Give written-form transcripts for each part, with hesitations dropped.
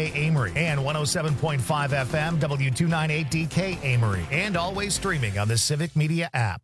Amory, and 107.5 FM W298DK Amory, and always streaming on the Civic Media app.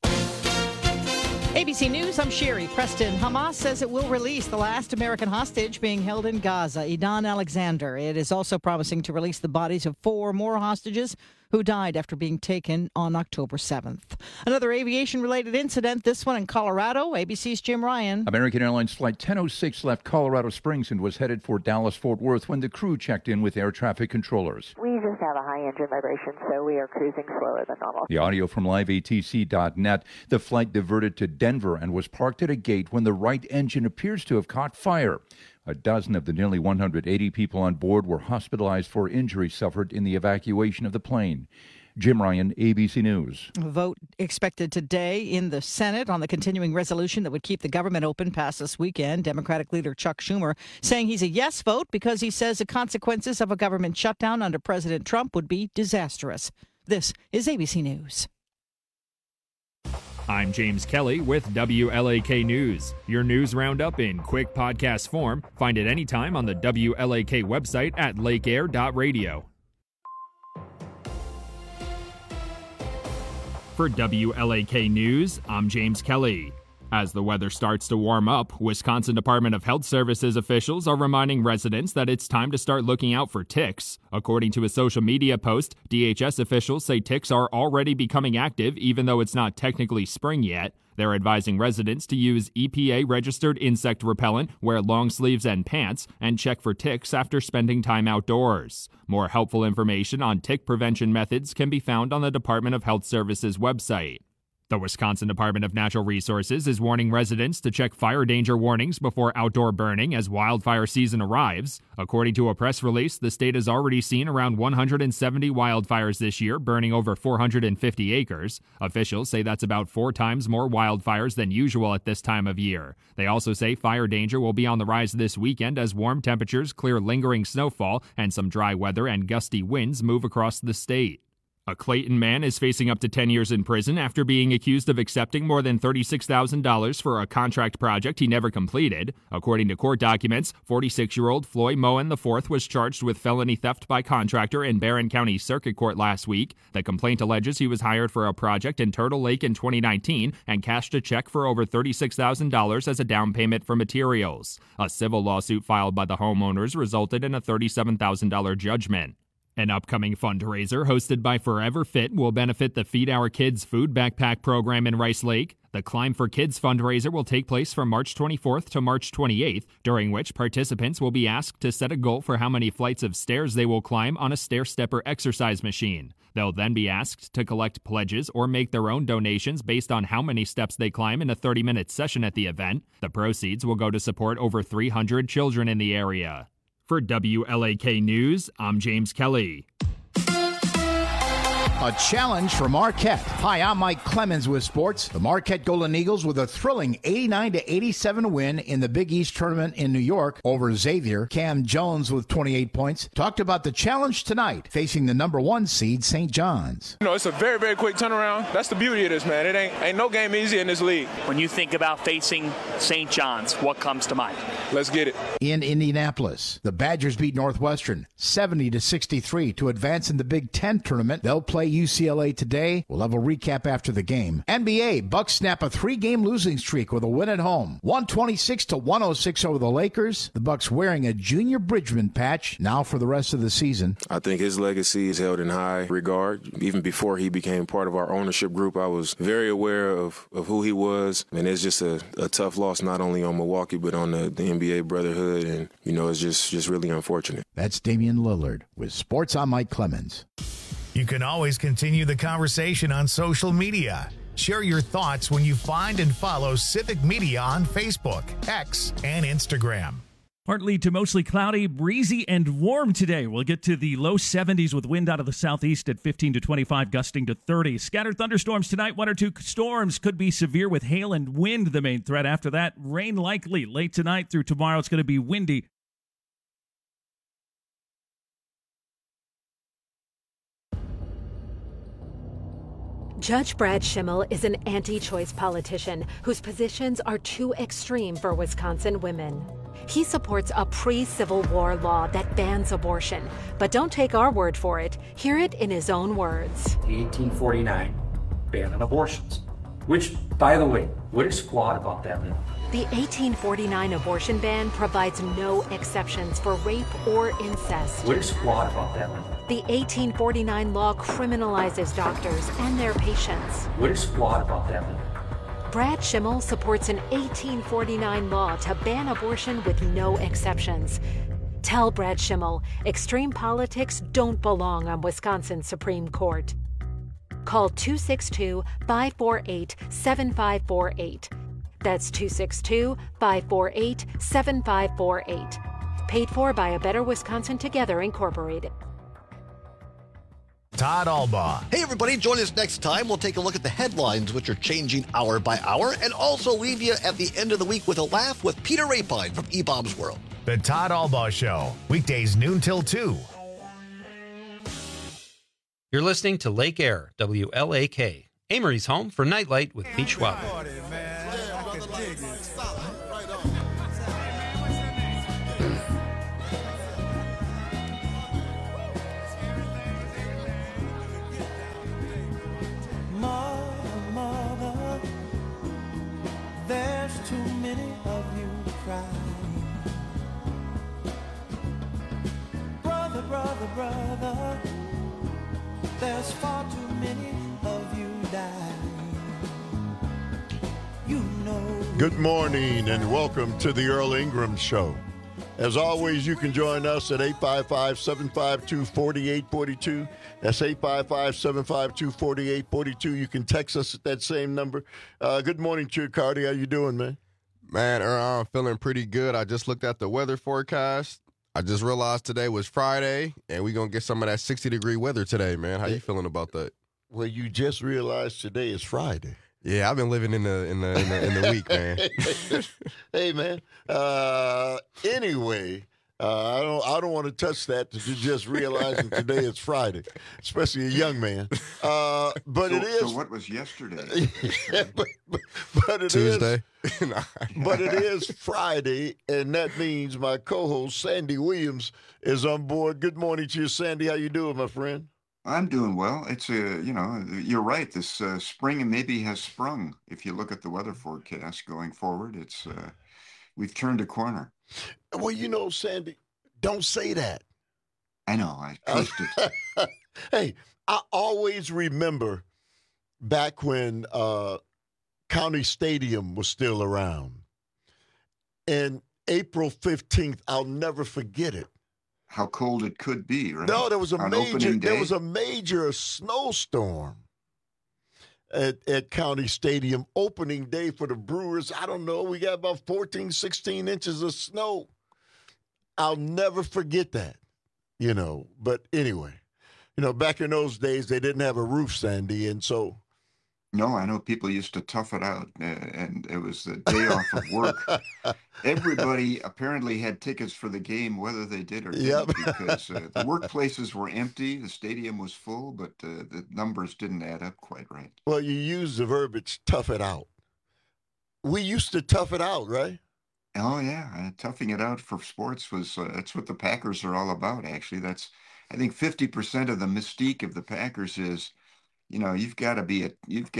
ABC News, I'm Sherry Preston. Hamas says it will release the last American hostage being held in Gaza, Idan Alexander. It is also promising to release the bodies of 4 more hostages who died after being taken on October 7th. Another aviation-related incident, this one in Colorado. ABC's Jim Ryan. American Airlines Flight 1006 left Colorado Springs and was headed for Dallas-Fort Worth when the crew checked in with air traffic controllers. We just have a high engine vibration, so we are cruising slower than normal. The audio from liveatc.net. The flight diverted to Denver and was parked at a gate when the right engine appears to have caught fire. A dozen of the nearly 180 people on board were hospitalized for injuries suffered in the evacuation of the plane. Jim Ryan, ABC News. A vote expected today in the Senate on the continuing resolution that would keep the government open past this weekend. Democratic leader Chuck Schumer saying he's a yes vote because he says the consequences of a government shutdown under President Trump would be disastrous. This is ABC News. I'm James Kelly with WLAK News. Your news roundup in quick podcast form. Find it anytime on the WLAK website at lakeair.radio. For WLAK News, I'm James Kelly. As the weather starts to warm up, Wisconsin Department of Health Services officials are reminding residents that it's time to start looking out for ticks. According to a social media post, DHS officials say ticks are already becoming active even though it's not technically spring yet. They're advising residents to use EPA-registered insect repellent, wear long sleeves and pants, and check for ticks after spending time outdoors. More helpful information on tick prevention methods can be found on the Department of Health Services website. The Wisconsin Department of Natural Resources is warning residents to check fire danger warnings before outdoor burning as wildfire season arrives. According to a press release, the state has already seen around 170 wildfires this year, burning over 450 acres. Officials say that's about 4 times more wildfires than usual at this time of year. They also say fire danger will be on the rise this weekend as warm temperatures clear lingering snowfall and some dry weather and gusty winds move across the state. A Clayton man is facing up to 10 years in prison after being accused of accepting more than $36,000 for a contract project he never completed. According to court documents, 46-year-old Floyd Moen IV was charged with felony theft by contractor in Barron County Circuit Court last week. The complaint alleges he was hired for a project in Turtle Lake in 2019 and cashed a check for over $36,000 as a down payment for materials. A civil lawsuit filed by the homeowners resulted in a $37,000 judgment. An upcoming fundraiser hosted by Forever Fit will benefit the Feed Our Kids food backpack program in Rice Lake. The Climb for Kids fundraiser will take place from March 24th to March 28th, during which participants will be asked to set a goal for how many flights of stairs they will climb on a stair-stepper exercise machine. They'll then be asked to collect pledges or make their own donations based on how many steps they climb in a 30-minute session at the event. The proceeds will go to support over 300 children in the area. For WLAK News, I'm James Kelly. A challenge for Marquette. Hi, I'm Mike Clemens with sports. The Marquette Golden Eagles with a thrilling 89-87 win in the Big East tournament in New York over Xavier. Cam Jones with 28 points talked about the challenge tonight facing the number 1 seed St. John's. You know, it's a very, very quick turnaround. That's the beauty of this, man. It ain't no game easy in this league. When you think about facing St. John's, what comes to mind? Let's get it. In Indianapolis, the Badgers beat Northwestern 70-63 to advance in the Big Ten tournament. They'll play UCLA today. We'll have a recap after the game. NBA, Bucks snap a 3-game losing streak with a win at home. 126-106 over the Lakers. The Bucks wearing a Junior Bridgman patch now for the rest of the season. I think his legacy is held in high regard. Even before he became part of our ownership group, I was very aware of who he was. And it's just a tough loss not only on Milwaukee but on the NBA brotherhood. And, you know, it's just really unfortunate. That's Damian Lillard with Sports. I'm Mike Clemens. You can always continue the conversation on social media. Share your thoughts when you find and follow Civic Media on Facebook, X, and Instagram. Partly to mostly cloudy, breezy, and warm today. We'll get to the low 70s with wind out of the southeast at 15 to 25, gusting to 30. Scattered thunderstorms tonight. 1 or 2 storms could be severe with hail and wind the main threat. After that, rain likely late tonight through tomorrow. It's going to be windy. Judge Brad Schimmel is an anti-choice politician whose positions are too extreme for Wisconsin women. He supports a pre-Civil War law that bans abortion. But don't take our word for it. Hear it in his own words. The 1849 ban on abortions. Which, by the way, what is flawed about that law? The 1849 abortion ban provides no exceptions for rape or incest. What is flawed about that law? The 1849 law criminalizes doctors and their patients. What is flawed about that law? Brad Schimmel supports an 1849 law to ban abortion with no exceptions. Tell Brad Schimmel extreme politics don't belong on Wisconsin's Supreme Court. Call 262-548-7548. That's 262-548-7548. Paid for by A Better Wisconsin Together, Incorporated. Todd Albaugh. Hey, everybody, join us next time. We'll take a look at the headlines, which are changing hour by hour, and also leave you at the end of the week with a laugh with Peter Rapine from eBob's World. The Todd Albaugh Show, weekdays noon till 2. You're listening to Lake Air, WLAK, Amory's home for Nightlight with Pete Schwab. Mother, there's too many of you crying. Brother, brother, brother, there's far too many of you dying. You know. Good morning and welcome to the Earl Ingram Show. As always, you can join us at 855-752-4842. That's 855-752-4842. You can text us at that same number. Good morning, Chuck Cardi. How you doing, man? Man, Earl, I'm feeling pretty good. I just looked at the weather forecast. I just realized today was Friday, and we're going to get some of that 60-degree weather today, man. How you feeling about that? Well, you just realized today is Friday. Yeah, I've been living in the week, man. Hey, man. Anyway, I don't want to touch that. To just realizing today is Friday, especially a young man. But it is. So what was yesterday? but it Tuesday. But it is Friday, and that means my co-host Sandy Williams is on board. Good morning to you, Sandy. How you doing, my friend? I'm doing well. It's you're right. This spring maybe has sprung. If you look at the weather forecast going forward, it's we've turned a corner. Well, Sandy, don't say that. I know. I trust it. Hey, I always remember back when County Stadium was still around. And April 15th, I'll never forget it. How cold it could be, right? No, there was a major snowstorm at County Stadium opening day for the Brewers. I don't know. We got about 14, 16 inches of snow. I'll never forget that, But anyway, back in those days, they didn't have a roof, Sandy, and so. No, I know people used to tough it out, and it was the day off of work. Everybody apparently had tickets for the game, whether they did or didn't, because the workplaces were empty, the stadium was full, but the numbers didn't add up quite right. Well, you used the verbiage, tough it out. We used to tough it out, right? Oh, yeah. Toughing it out for sports that's what the Packers are all about, actually. I think 50% of the mystique of the Packers is, you've got to be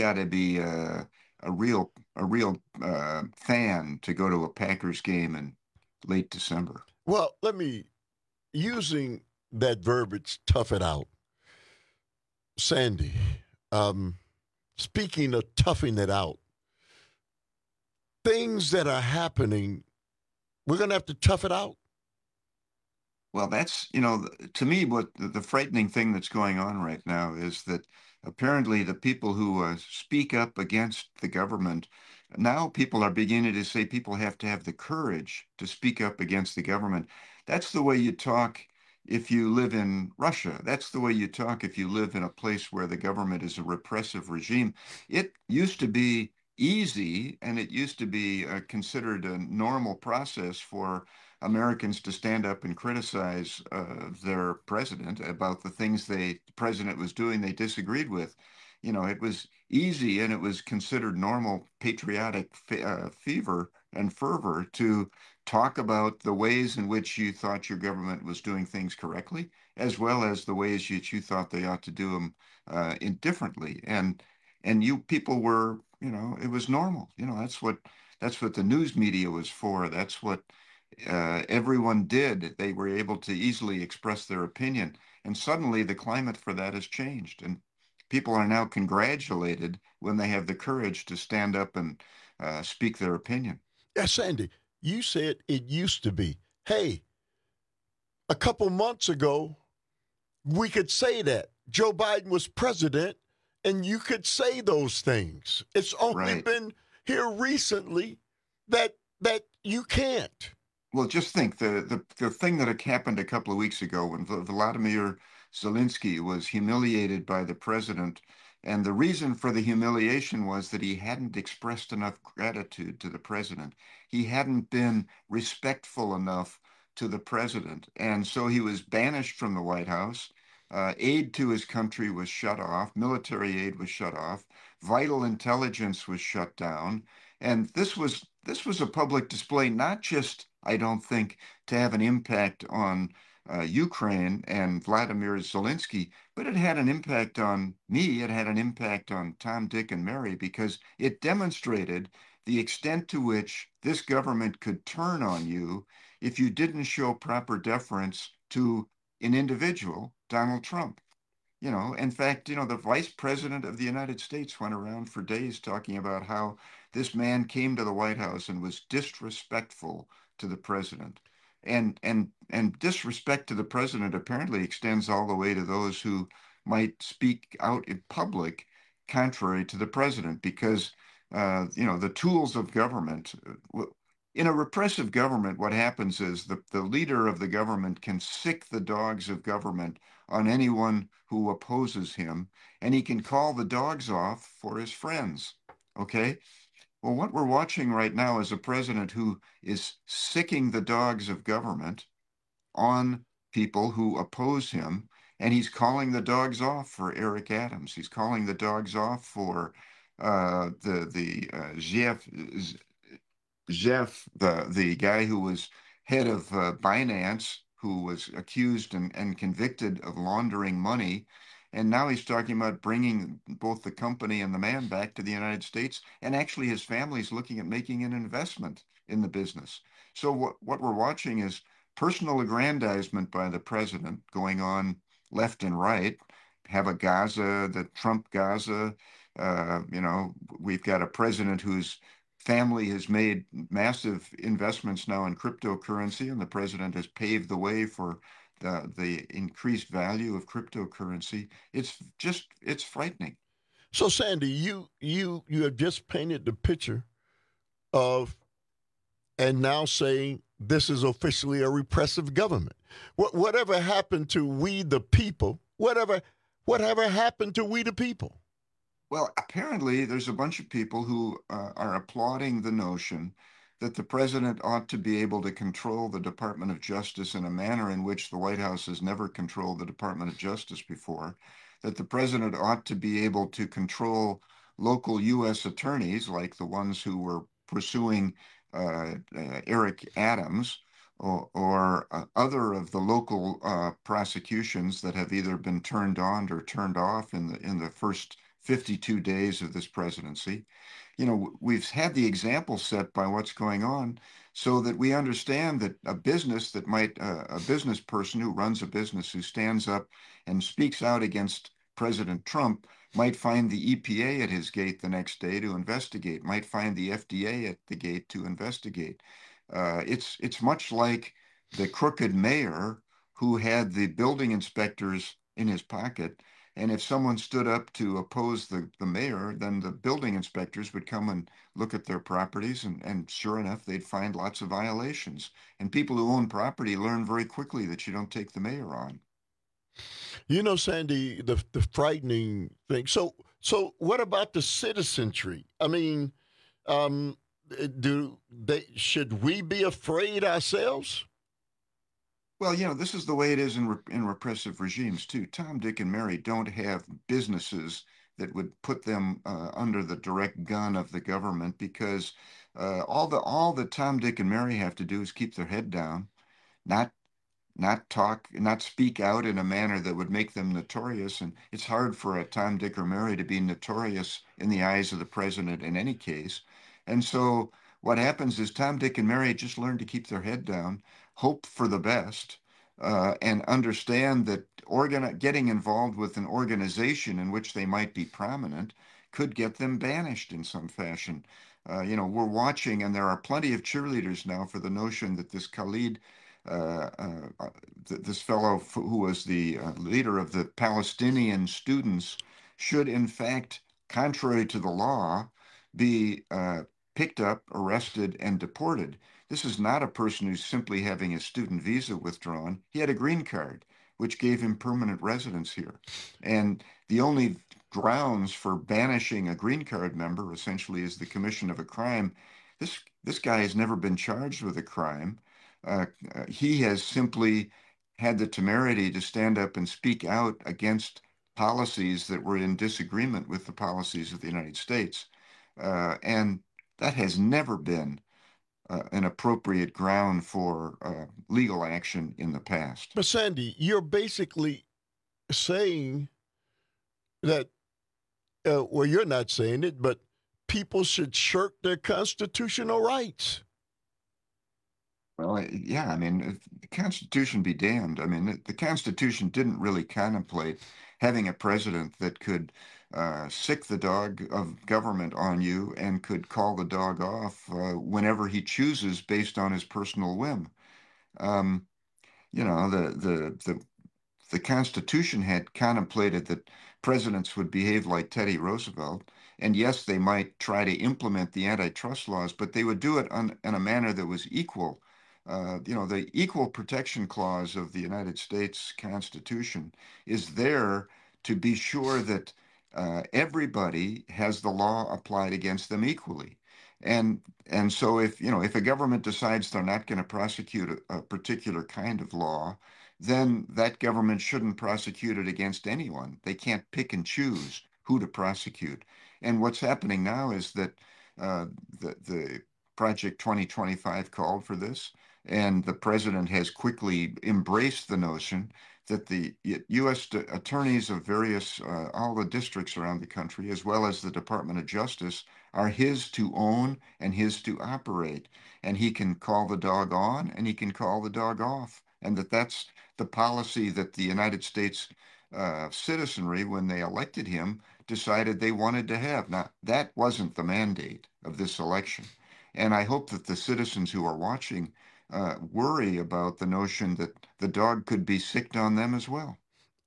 a real fan to go to a Packers game in late December. Well, using that verbiage, tough it out. Sandy, speaking of toughing it out, things that are happening, we're going to have to tough it out. Well, that's, to me, what the frightening thing that's going on right now is that apparently the people who speak up against the government, now people are beginning to say people have to have the courage to speak up against the government. That's the way you talk if you live in Russia. That's the way you talk if you live in a place where the government is a repressive regime. It used to be easy, and it used to be considered a normal process for Americans to stand up and criticize their president about the things the president was doing they disagreed with. It was easy, and it was considered normal patriotic fever and fervor to talk about the ways in which you thought your government was doing things correctly, as well as the ways that you thought they ought to do them indifferently. And you people were, it was normal. That's what the news media was for. That's what everyone did. They were able to easily express their opinion. And suddenly the climate for that has changed. And people are now congratulated when they have the courage to stand up and speak their opinion. Yeah, Sandy, you said it used to be. Hey, a couple months ago, we could say that Joe Biden was president, and you could say those things. It's only been here recently that you can't. Well, just think the thing that had happened a couple of weeks ago when Vladimir Zelensky was humiliated by the president, and the reason for the humiliation was that he hadn't expressed enough gratitude to the president. He hadn't been respectful enough to the president, and so he was banished from the White House. Aid to his country was shut off. Military aid was shut off. Vital intelligence was shut down. And this was a public display, not just, I don't think, to have an impact on Ukraine and Vladimir Zelensky, but it had an impact on me. It had an impact on Tom, Dick, and Mary, because it demonstrated the extent to which this government could turn on you if you didn't show proper deference to an individual, Donald Trump. In fact, the vice president of the United States went around for days talking about how this man came to the White House and was disrespectful to the president. And disrespect to the president apparently extends all the way to those who might speak out in public contrary to the president, because, the tools of government, in a repressive government, what happens is the leader of the government can sick the dogs of government on anyone who opposes him, and he can call the dogs off for his friends. Okay? Well, what we're watching right now is a president who is sicking the dogs of government on people who oppose him, and he's calling the dogs off for Eric Adams. He's calling the dogs off for Jeff, the guy who was head of Binance, who was accused and convicted of laundering money. And now he's talking about bringing both the company and the man back to the United States. And actually his family's looking at making an investment in the business. So what we're watching is personal aggrandizement by the president going on left and right. Have a Gaza, the Trump Gaza. We've got a president whose family has made massive investments now in cryptocurrency, and the president has paved the way for the increased value of cryptocurrency. It's frightening. So, Sandy, you have just painted the picture of, and now saying this is officially a repressive government. Whatever happened to we the people? Whatever happened to we the people? Well, apparently there's a bunch of people who are applauding the notion that the president ought to be able to control the Department of Justice in a manner in which the White House has never controlled the Department of Justice before, that the president ought to be able to control local U.S. attorneys like the ones who were pursuing Eric Adams or other of the local prosecutions that have either been turned on or turned off in the first 52 days of this presidency. We've had the example set by what's going on so that we understand that a business person who runs a business who stands up and speaks out against President Trump might find the EPA at his gate the next day to investigate, might find the FDA at the gate to investigate. It's much like the crooked mayor who had the building inspectors in his pocket. And if someone stood up to oppose the mayor, then the building inspectors would come and look at their properties, and sure enough, they'd find lots of violations. And people who own property learn very quickly that you don't take the mayor on. Sandy, the frightening thing. So what about the citizenry? I mean, should we be afraid ourselves? Well, this is the way it is in repressive regimes, too. Tom, Dick, and Mary don't have businesses that would put them under the direct gun of the government because All that Tom, Dick, and Mary have to do is keep their head down, not talk, not speak out in a manner that would make them notorious. And it's hard for a Tom, Dick, or Mary to be notorious in the eyes of the president in any case. And so what happens is Tom, Dick, and Mary just learn to keep their head down, hope for the best, and understand that getting involved with an organization in which they might be prominent could get them banished in some fashion. We're watching, and there are plenty of cheerleaders now for the notion that this Khalid, this fellow who was the leader of the Palestinian students, should in fact, contrary to the law, be picked up, arrested, and deported. This is not a person who's simply having his student visa withdrawn. He had a green card, which gave him permanent residence here. And the only grounds for banishing a green card member essentially is the commission of a crime. This guy has never been charged with a crime. He has simply had the temerity to stand up and speak out against policies that were in disagreement with the policies of the United States. And that has never been an appropriate ground for legal action in the past. But Sandy, you're basically saying that, well, you're not saying it, but people should shirk their constitutional rights. Well, yeah, I mean, the Constitution be damned. I mean, the Constitution didn't really contemplate having a president that could sick the dog of government on you and could call the dog off whenever he chooses based on his personal whim. The Constitution had contemplated that presidents would behave like Teddy Roosevelt, and yes, they might try to implement the antitrust laws, but they would do it in a manner that was equal. The Equal Protection Clause of the United States Constitution is there to be sure that everybody has the law applied against them equally. And so if a government decides they're not going to prosecute a particular kind of law, then that government shouldn't prosecute it against anyone. They can't pick and choose who to prosecute. And what's happening now is that the Project 2025 called for this, and the president has quickly embraced the notion that the U.S. attorneys of all the districts around the country, as well as the Department of Justice, are his to own and his to operate. And he can call the dog on and he can call the dog off. And that's the policy that the United States citizenry, when they elected him, decided they wanted to have. Now, that wasn't the mandate of this election. And I hope that the citizens who are watching worry about the notion that the dog could be sicked on them as well.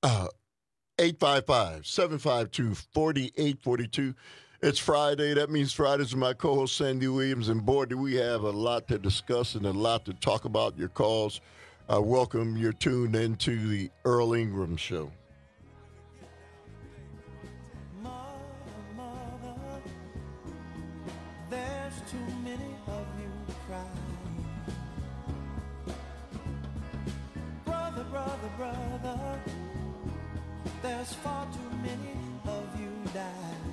855-752-4842. It's Friday. That means Fridays with my co-host Sandy Williams. And boy, do we have a lot to discuss and a lot to talk about. Your calls. Welcome. You're tuned into the Earl Ingram Show. There's too many of you crying. Brother, brother, brother, there's far too many of you dying.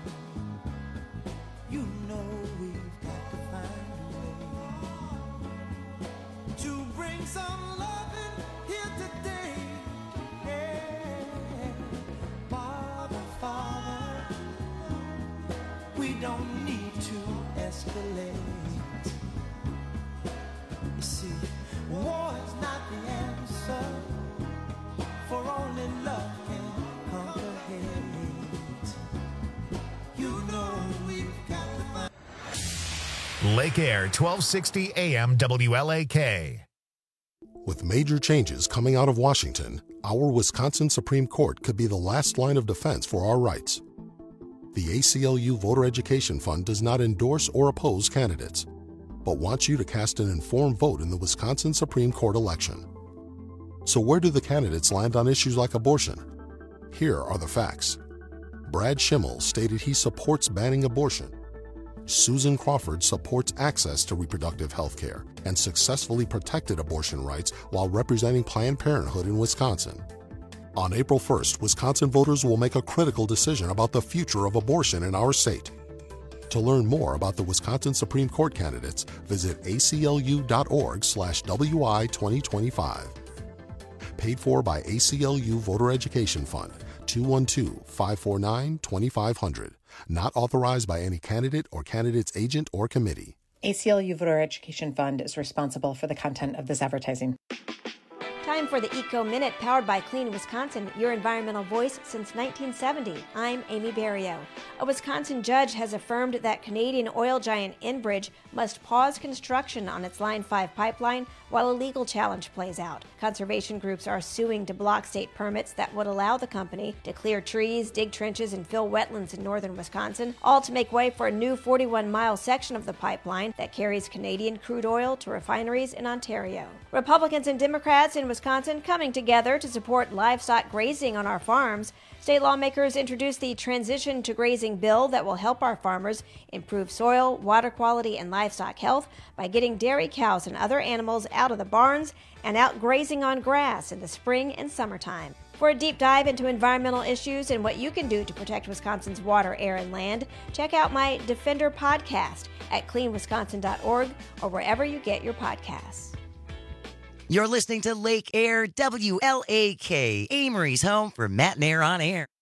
You know we've got to find a way to bring some loving here today. Yeah. Father, Father, we don't need to escalate. You see, war is not the answer, for only love can conquer hate. You know we've got to find. Lake Air, 1260 AM WLAK. With major changes coming out of Washington, our Wisconsin Supreme Court could be the last line of defense for our rights. The ACLU Voter Education Fund does not endorse or oppose candidates, but wants you to cast an informed vote in the Wisconsin Supreme Court election. So where do the candidates land on issues like abortion? Here are the facts. Brad Schimmel stated he supports banning abortion. Susan Crawford supports access to reproductive health care and successfully protected abortion rights while representing Planned Parenthood in Wisconsin. On April 1st, Wisconsin voters will make a critical decision about the future of abortion in our state. To learn more about the Wisconsin Supreme Court candidates, visit aclu.org/WI2025. Paid for by ACLU Voter Education Fund, 212-549-2500. Not authorized by any candidate or candidate's agent or committee. ACLU Voter Education Fund is responsible for the content of this advertising. Time for the Eco Minute, powered by Clean Wisconsin, your environmental voice since 1970. I'm Amy Barrio. A Wisconsin judge has affirmed that Canadian oil giant Enbridge must pause construction on its Line 5 pipeline while a legal challenge plays out. Conservation groups are suing to block state permits that would allow the company to clear trees, dig trenches, and fill wetlands in northern Wisconsin, all to make way for a new 41-mile section of the pipeline that carries Canadian crude oil to refineries in Ontario. Republicans and Democrats in Wisconsin coming together to support livestock grazing on our farms. State lawmakers introduced the Transition to Grazing bill that will help our farmers improve soil, water quality, and livestock health by getting dairy cows and other animals out of the barns and out grazing on grass in the spring and summertime. For a deep dive into environmental issues and what you can do to protect Wisconsin's water, air, and land, check out my Defender podcast at cleanwisconsin.org or wherever you get your podcasts. You're listening to Lake Air, WLAK, Amory's home for Matt and Air on Air.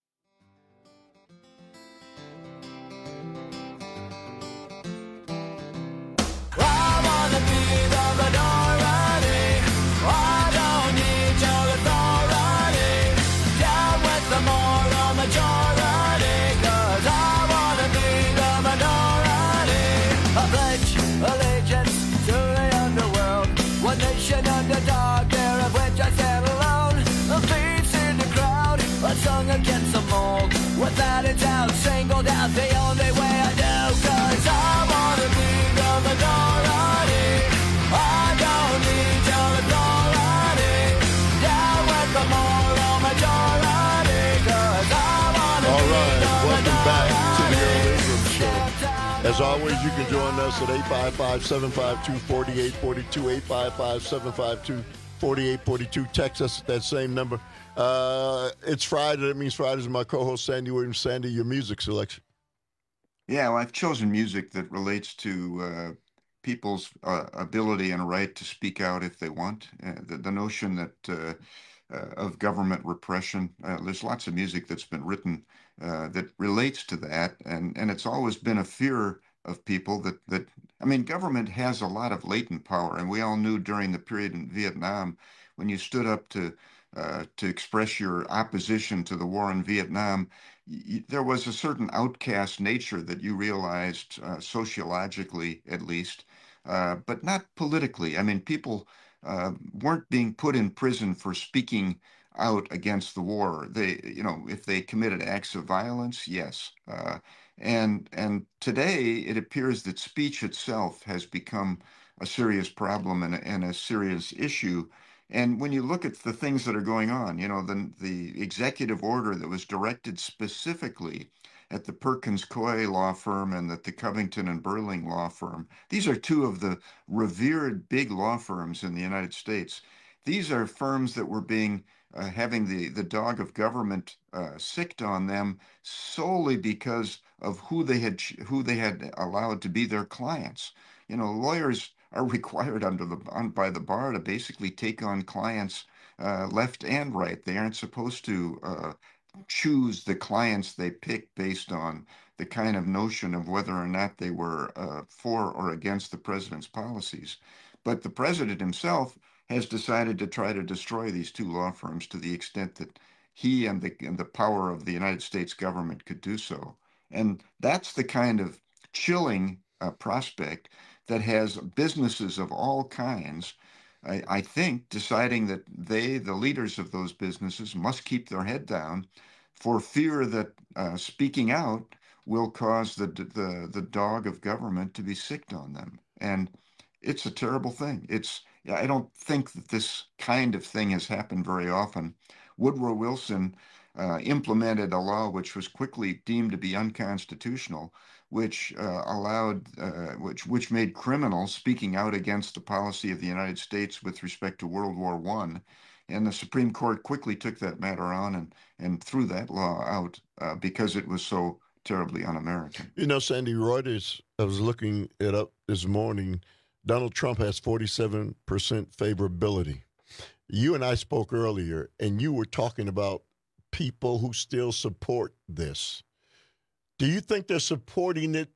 Against the mold, without a doubt, singled out the only way I do, 'cause I wanna be the minority. I don't need your authority. Down with the moral majority, 'cause I wanna All be right, the welcome minority. back to the Earl Ingram Show. As always, you can join us at 855-752-4842, 855-752-4842. Text us at that same number. It's Friday. That means Fridays with my co-host, Sandy Williams. Sandy, your music selection. Yeah, well, I've chosen music that relates to people's ability and right to speak out if they want. The notion that of government repression, there's lots of music that's been written that relates to that, and it's always been a fear of people that I mean, government has a lot of latent power, and we all knew during the period in Vietnam when you stood up to express your opposition to the war in Vietnam, there was a certain outcast nature that you realized sociologically, at least, but not politically. I mean, people weren't being put in prison for speaking out against the war. They, if they committed acts of violence, yes. And today it appears that speech itself has become a serious problem and a serious issue. And when you look at the things that are going on, the executive order that was directed specifically at the Perkins Coie law firm and at the Covington and Burling law firm, these are two of the revered big law firms in the United States. These are firms that were having the dog of government sicked on them solely because of who they had allowed to be their clients. Lawyers are required by the bar to basically take on clients left and right. They aren't supposed to choose the clients they pick based on the kind of notion of whether or not they were for or against the president's policies. But the president himself has decided to try to destroy these two law firms to the extent that he and the power of the United States government could do so. And that's the kind of chilling prospect that has businesses of all kinds, I think, deciding that the leaders of those businesses, must keep their head down for fear that speaking out will cause the dog of government to be sicked on them. And it's a terrible thing. I don't think that this kind of thing has happened very often. Woodrow Wilson implemented a law which was quickly deemed to be unconstitutional, which which made criminals speaking out against the policy of the United States with respect to World War I. And the Supreme Court quickly took that matter on and threw that law out because it was so terribly un-American. You know, Sandy, Reuters, I was looking it up this morning. Donald Trump has 47% favorability. You and I spoke earlier, and you were talking about people who still support this. Do you think they're supporting it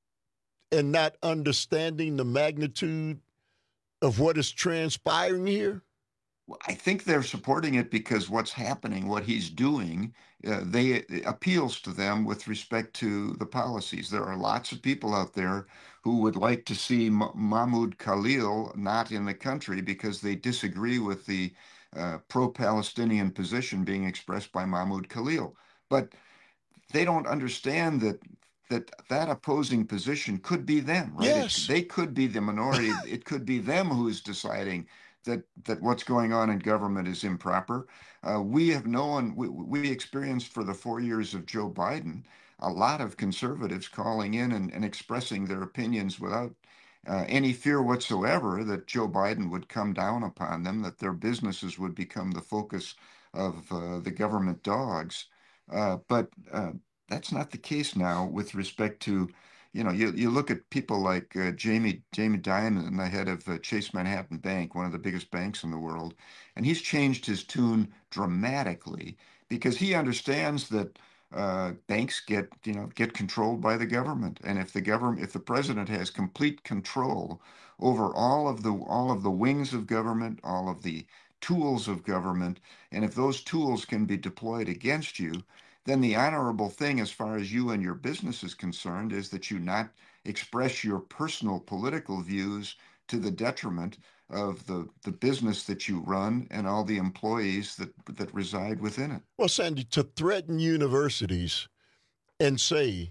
and not understanding the magnitude of what is transpiring here? Well, I think they're supporting it because what's happening, what he's doing, it appeals to them with respect to the policies. There are lots of people out there who would like to see Mahmoud Khalil not in the country because they disagree with the pro-Palestinian position being expressed by Mahmoud Khalil. But they don't understand that opposing position could be them, right? Yes. They could be the minority. It could be them who's deciding that what's going on in government is improper. We have known, we experienced for the 4 years of Joe Biden, a lot of conservatives calling in and expressing their opinions without any fear whatsoever that Joe Biden would come down upon them, that their businesses would become the focus of the government dogs. But that's not the case now with respect to, you look at people like Jamie Dimon, the head of Chase Manhattan Bank, one of the biggest banks in the world, and he's changed his tune dramatically because he understands that banks get controlled by the government, and if the president has complete control over all of the wings of government, all of the tools of government, and if those tools can be deployed against you, then the honorable thing as far as you and your business is concerned is that you not express your personal political views to the detriment of the business that you run and all the employees that reside within it. Well, Sandy, to threaten universities and say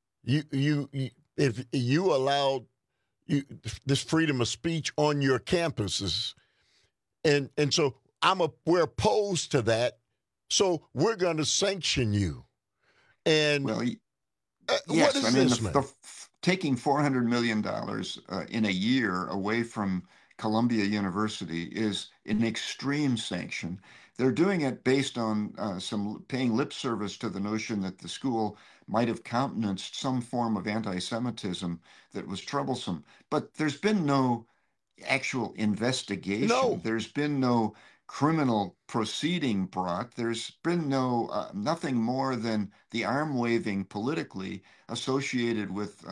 if you allowed this freedom of speech on your campuses, and so we're opposed to that. So we're going to sanction you. And yes, what is this, man? Taking $400 million in a year away from Columbia University is an extreme sanction. They're doing it based on some paying lip service to the notion that the school might have countenanced some form of anti-Semitism that was troublesome. But there's been no actual investigation. No. There's been no criminal proceeding brought. There's been nothing more than the arm waving politically associated with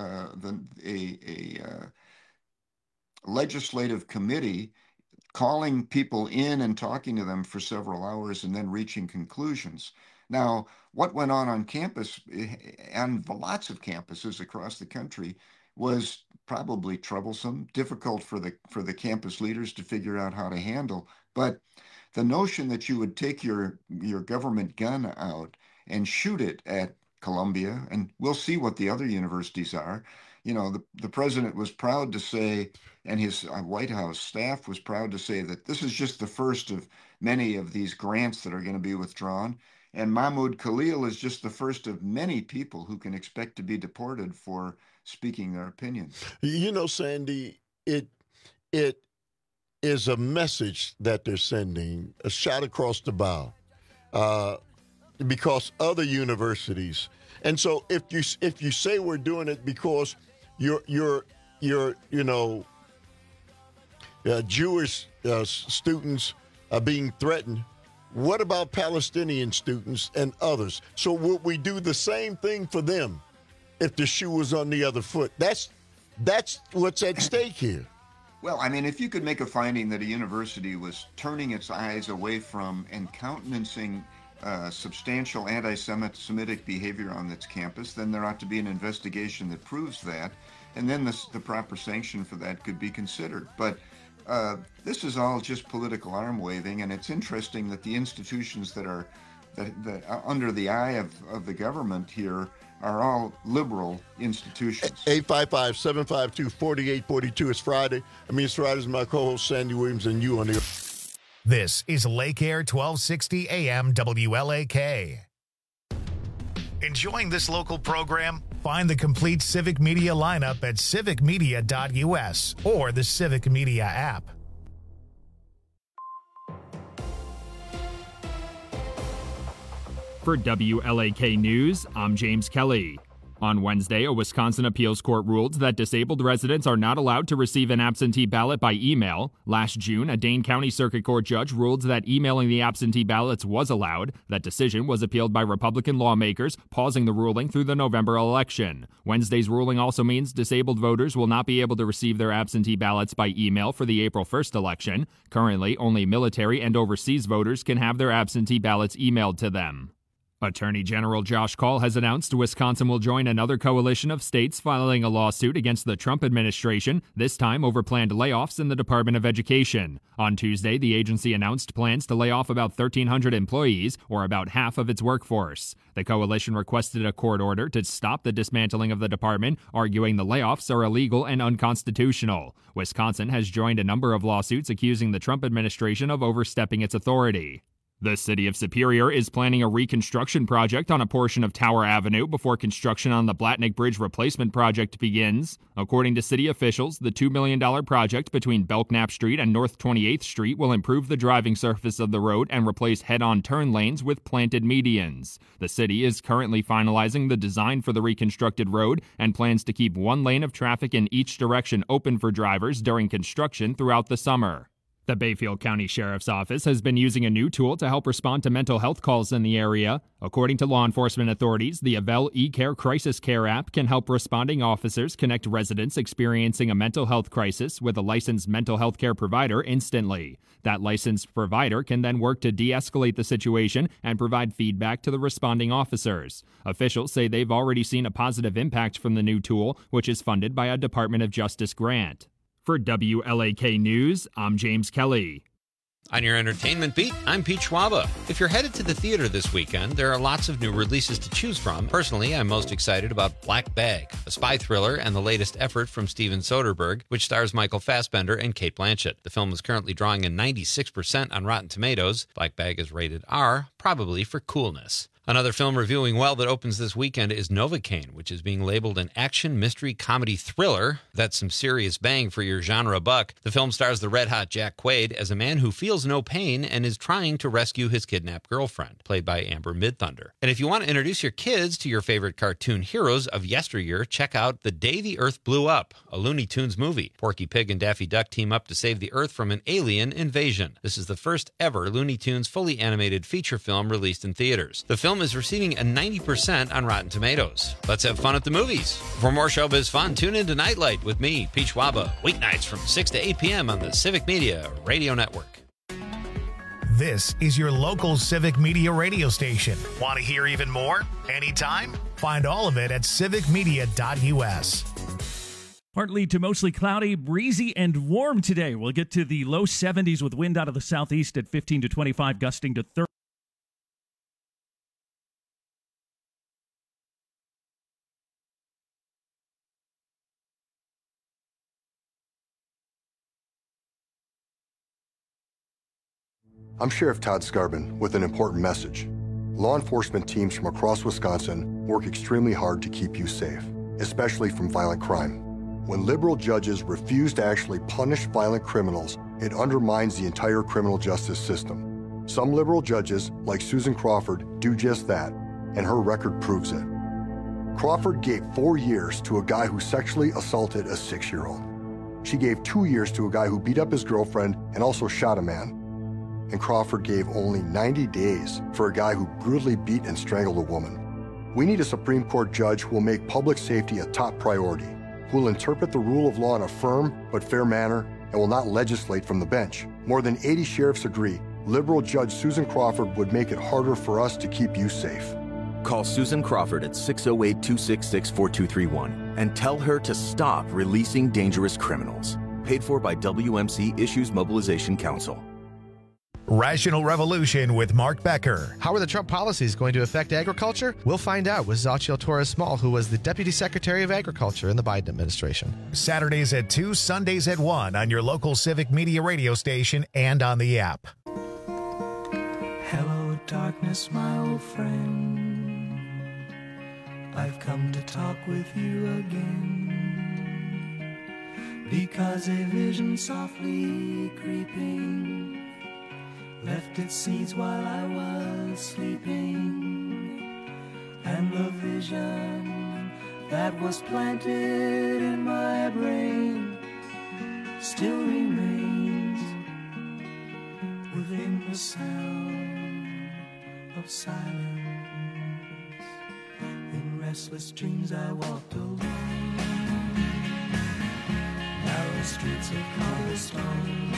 a legislative committee calling people in and talking to them for several hours and then reaching conclusions. Now, what went on campus, and lots of campuses across the country, was probably troublesome, difficult for the campus leaders to figure out how to handle. But the notion that you would take your government gun out and shoot it at Columbia, and we'll see what the other universities are. The president was proud to say, and his White House staff was proud to say, that this is just the first of many of these grants that are going to be withdrawn. And Mahmoud Khalil is just the first of many people who can expect to be deported for speaking their opinion. Sandy, it is a message that they're sending, a shot across the bow, because other universities. And so if you say we're doing it because you're Jewish students are being threatened, what about Palestinian students and others? So would we do the same thing for them if the shoe was on the other foot? That's what's at stake here. Well, I mean, if you could make a finding that a university was turning its eyes away from and countenancing substantial anti-Semitic behavior on its campus, then there ought to be an investigation that proves that, and then the proper sanction for that could be considered. But this is all just political arm waving, and it's interesting that the institutions that are under the eye of the government here are all liberal institutions. 855-752-4842. It's Friday. It's Friday. My co-host Sandy Williams and you on the. This is Lake Air 1260 AM WLAK. Enjoying this local program? Find the complete Civic Media lineup at civicmedia.us or the Civic Media app. For WLAK News, I'm James Kelly. On Wednesday, a Wisconsin appeals court ruled that disabled residents are not allowed to receive an absentee ballot by email. Last June, a Dane County Circuit Court judge ruled that emailing the absentee ballots was allowed. That decision was appealed by Republican lawmakers, pausing the ruling through the November election. Wednesday's ruling also means disabled voters will not be able to receive their absentee ballots by email for the April 1st election. Currently, only military and overseas voters can have their absentee ballots emailed to them. Attorney General Josh Kaul has announced Wisconsin will join another coalition of states filing a lawsuit against the Trump administration, this time over planned layoffs in the Department of Education. On Tuesday, the agency announced plans to lay off about 1,300 employees, or about half of its workforce. The coalition requested a court order to stop the dismantling of the department, arguing the layoffs are illegal and unconstitutional. Wisconsin has joined a number of lawsuits accusing the Trump administration of overstepping its authority. The city of Superior is planning a reconstruction project on a portion of Tower Avenue before construction on the Blatnick Bridge replacement project begins. According to city officials, the $2 million project between Belknap Street and North 28th Street will improve the driving surface of the road and replace head-on turn lanes with planted medians. The city is currently finalizing the design for the reconstructed road and plans to keep one lane of traffic in each direction open for drivers during construction throughout the summer. The Bayfield County Sheriff's Office has been using a new tool to help respond to mental health calls in the area. According to law enforcement authorities, the Avell eCare Crisis Care app can help responding officers connect residents experiencing a mental health crisis with a licensed mental health care provider instantly. That licensed provider can then work to de-escalate the situation and provide feedback to the responding officers. Officials say they've already seen a positive impact from the new tool, which is funded by a Department of Justice grant. For WLAK News, I'm James Kelly. On your entertainment beat, I'm Pete Schwaba. If you're headed to the theater this weekend, there are lots of new releases to choose from. Personally, I'm most excited about Black Bag, a spy thriller and the latest effort from Steven Soderbergh, which stars Michael Fassbender and Cate Blanchett. The film is currently drawing a 96% on Rotten Tomatoes. Black Bag is rated R, probably for coolness. Another film reviewing well that opens this weekend is Novocaine, which is being labeled an action, mystery, comedy thriller. That's some serious bang for your genre buck. The film stars the red-hot Jack Quaid as a man who feels no pain and is trying to rescue his kidnapped girlfriend, played by Amber Midthunder. And if you want to introduce your kids to your favorite cartoon heroes of yesteryear, check out The Day the Earth Blew Up, a Looney Tunes movie. Porky Pig and Daffy Duck team up to save the Earth from an alien invasion. This is the first ever Looney Tunes fully animated feature film released in theaters. The film is receiving a 90% on Rotten Tomatoes. Let's have fun at the movies. For more showbiz fun, tune in to Nightlight with me, Pete Schwaba, weeknights from 6 to 8 p.m. on the Civic Media Radio Network. This is your local Civic Media radio station. Want to hear even more? Anytime? Find all of it at civicmedia.us. Partly to mostly cloudy, breezy, and warm today. We'll get to the low 70s with wind out of the southeast at 15 to 25, gusting to 30. I'm Sheriff Todd Skarbin with an important message. Law enforcement teams from across Wisconsin work extremely hard to keep you safe, especially from violent crime. When liberal judges refuse to actually punish violent criminals, it undermines the entire criminal justice system. Some liberal judges, like Susan Crawford, do just that, and her record proves it. Crawford gave 4 years to a guy who sexually assaulted a 6-year-old. She gave 2 years to a guy who beat up his girlfriend and also shot a man. And Crawford gave only 90 days for a guy who brutally beat and strangled a woman. We need a Supreme Court judge who will make public safety a top priority, who will interpret the rule of law in a firm but fair manner, and will not legislate from the bench. More than 80 sheriffs agree liberal Judge Susan Crawford would make it harder for us to keep you safe. Call Susan Crawford at 608-266-4231 and tell her to stop releasing dangerous criminals. Paid for by WMC Issues Mobilization Council. Rational Revolution with Mark Becker. How are the Trump policies going to affect agriculture? We'll find out with Xochitl Torres Small, who was the Deputy Secretary of Agriculture in the Biden administration. Saturdays at 2, Sundays at 1 on your local Civic Media radio station and on the app. Hello, darkness, my old friend. I've come to talk with you again, because a vision softly creeping left its seeds while I was sleeping, and the vision that was planted in my brain still remains within the sound of silence. In restless dreams I walked alone, narrow streets of cobblestone,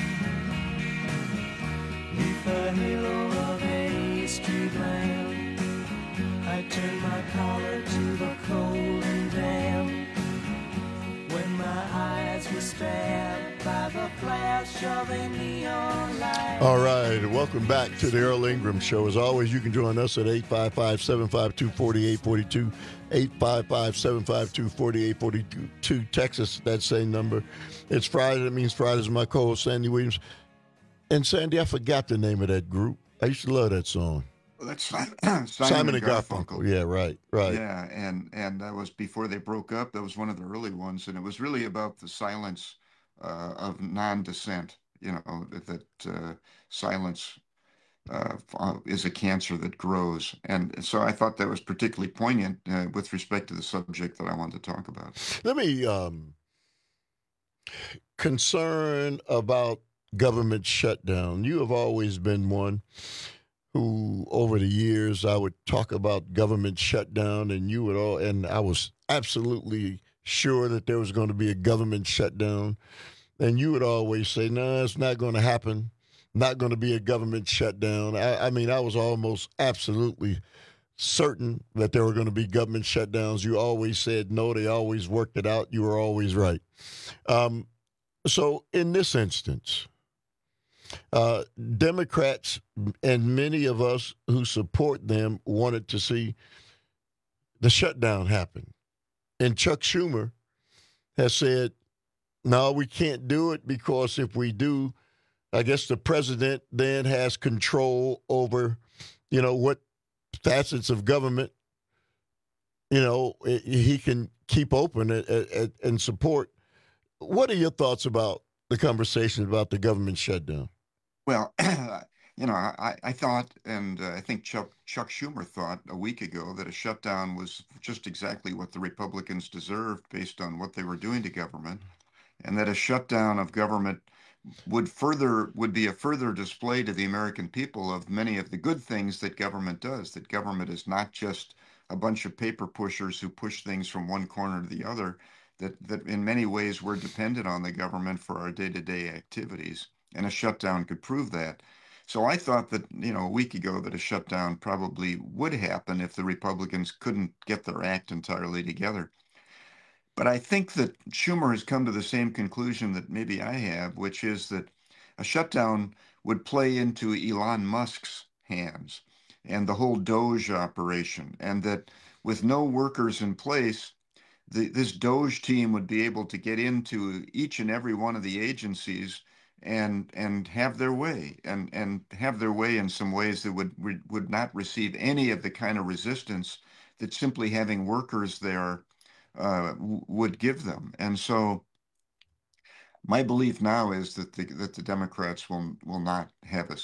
neath the halo of a street lamp. I turned my collar to the cold and damp when my eyes were stabbed by the flash of a neon light. All right, welcome back to the Earl Ingram Show. As always, you can join us at 855-752-4842, 855-752-4842. Text us that same number. It's Friday. That means Friday's my co-host, Sandy Williams. And Sandy, I forgot the name of that group. I used to love that song. Well, that's Simon and Garfunkel. Yeah, right. Yeah, and that was before they broke up. That was one of the early ones, and it was really about the silence of non-dissent. You know, that silence is a cancer that grows, and so I thought that was particularly poignant with respect to the subject that I wanted to talk about. Let me concern about government shutdown. You have always been one who, over the years, I would talk about government shutdown, and you would all, and I was absolutely sure that there was going to be a government shutdown, and you would always say, "No, it's not going to happen. Not going to be a government shutdown." I mean, I was almost absolutely certain that there were going to be government shutdowns. You always said no. They always worked it out. You were always right. So in this instance, Democrats and many of us who support them wanted to see the shutdown happen. And Chuck Schumer has said, no, we can't do it because if we do, I guess the president then has control over, what facets of government, he can keep open and support. What are your thoughts about the conversation about the government shutdown? Well, I thought, and I think Chuck Schumer thought a week ago that a shutdown was just exactly what the Republicans deserved based on what they were doing to government, and that a shutdown of government would be a further display to the American people of many of the good things that government does, that government is not just a bunch of paper pushers who push things from one corner to the other, that in many ways we're dependent on the government for our day-to-day activities. And a shutdown could prove that. So I thought that, a week ago that a shutdown probably would happen if the Republicans couldn't get their act entirely together. But I think that Schumer has come to the same conclusion that maybe I have, which is that a shutdown would play into Elon Musk's hands and the whole Doge operation, and that with no workers in place, this Doge team would be able to get into each and every one of the agencies and have their way, and have their way in some ways that would not receive any of the kind of resistance that simply having workers there would give them. And so my belief now is that the Democrats will not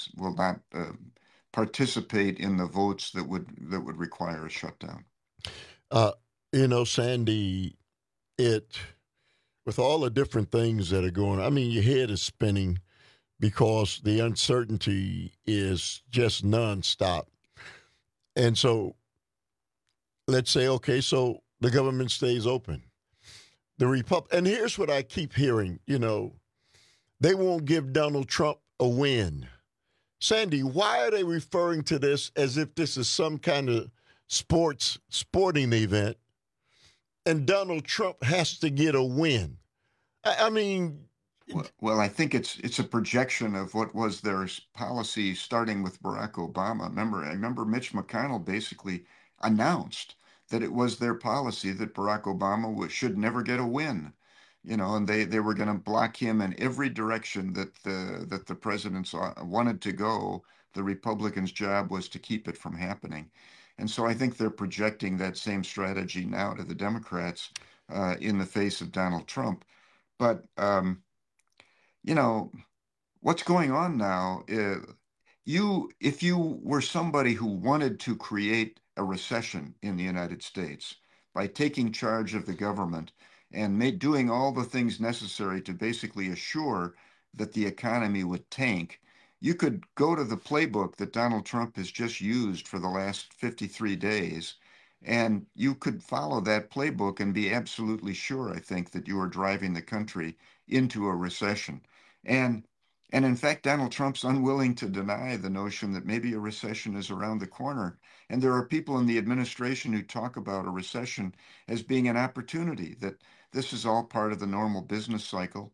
participate in the votes that would require a shutdown. Sandy, with all the different things that are going on, I mean, your head is spinning because the uncertainty is just nonstop. And so let's say, okay, so the government stays open. And here's what I keep hearing, they won't give Donald Trump a win. Sandy, why are they referring to this as if this is some kind of sporting event and Donald Trump has to get a win? I mean... Well, I think it's a projection of what was their policy starting with Barack Obama. I remember Mitch McConnell basically announced that it was their policy that Barack Obama should never get a win, and they were going to block him in every direction that the presidents wanted to go. The Republicans' job was to keep it from happening. And so I think they're projecting that same strategy now to the Democrats in the face of Donald Trump. But, what's going on now is if you were somebody who wanted to create a recession in the United States by taking charge of the government and doing all the things necessary to basically assure that the economy would tank, you could go to the playbook that Donald Trump has just used for the last 53 days, and you could follow that playbook and be absolutely sure, I think, that you are driving the country into a recession. And in fact, Donald Trump's unwilling to deny the notion that maybe a recession is around the corner. And there are people in the administration who talk about a recession as being an opportunity, that this is all part of the normal business cycle.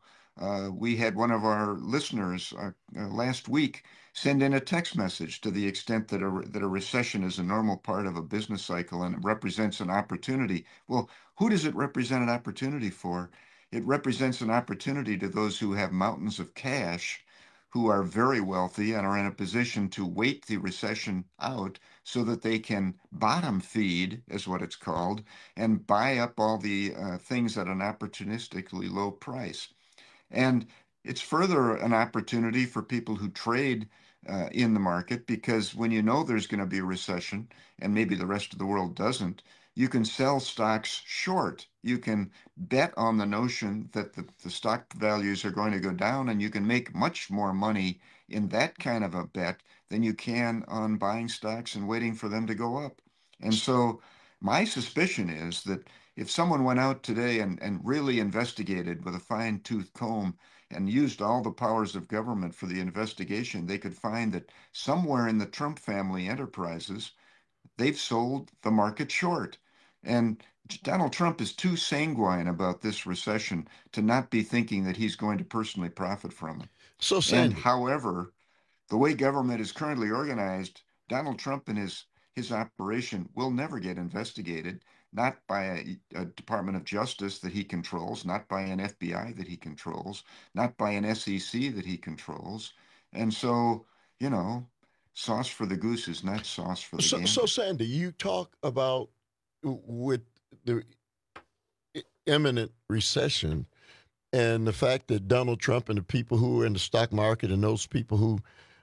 We had one of our listeners last week send in a text message to the extent that a recession is a normal part of a business cycle and it represents an opportunity. Well, who does it represent an opportunity for? It represents an opportunity to those who have mountains of cash, who are very wealthy and are in a position to wait the recession out so that they can bottom feed, is what it's called, and buy up all the things at an opportunistically low price. And it's further an opportunity for people who trade in the market, because when you know there's going to be a recession and maybe the rest of the world doesn't, you can sell stocks short. You can bet on the notion that the stock values are going to go down, and you can make much more money in that kind of a bet than you can on buying stocks and waiting for them to go up. And so my suspicion is that if someone went out today and really investigated with a fine-tooth comb and used all the powers of government for the investigation, they could find that somewhere in the Trump family enterprises, they've sold the market short. And Donald Trump is too sanguine about this recession to not be thinking that he's going to personally profit from it. So, Sandy, and however, the way government is currently organized, Donald Trump and his operation will never get investigated, not by a Department of Justice that he controls, not by an FBI that he controls, not by an SEC that he controls. And so, you know, sauce for the goose is not sauce for the gander. So, Sandy, you talk about with the imminent recession and the fact that Donald Trump and the people who are in the stock market and those people who